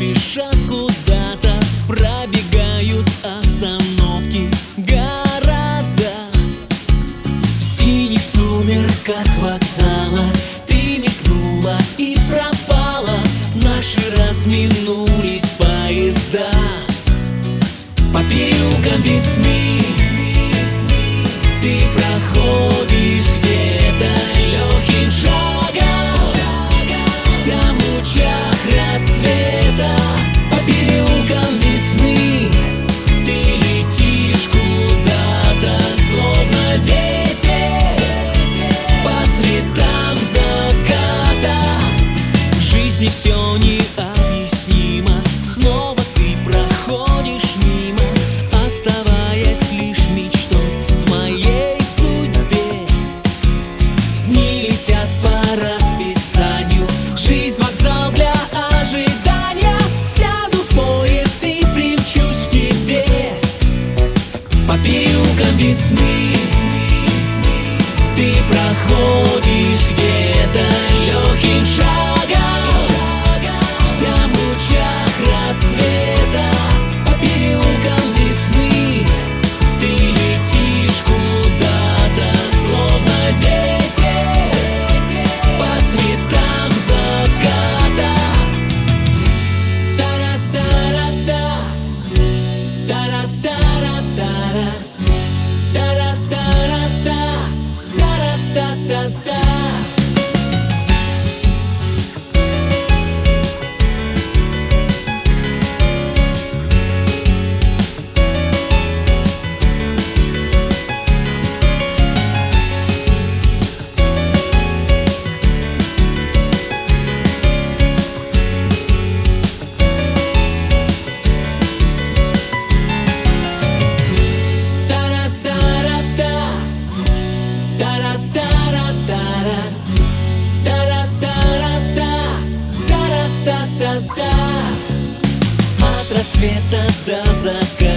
спешат куда-то, пробегают остановки, города. В синих сумерках вокзала ты мелькнула и пропала. Наши разминулись поезда по переулкам весны. Ты проходишь где-то легким шагом, вся в лучах рассвета. По переулкам весны ты летишь куда-то, словно ветер, по цветам заката. В жизни все необъяснимо, снова ты проходишь мимо, оставаясь лишь мечтой в моей судьбе. Дни летят по расписанию, жизнь вокзал для ожидания. Сяду в поезд и примчусь к тебе по переулкам весны. Ты проходишь где-то легким шагом, вся в лучах рассвета. По переулкам весны ты летишь куда-то, словно ветер, по цветам заката. Тара-тара-та, тара-тара-тара, тара-тара-та, тара-та-та-та. От рассвета до заката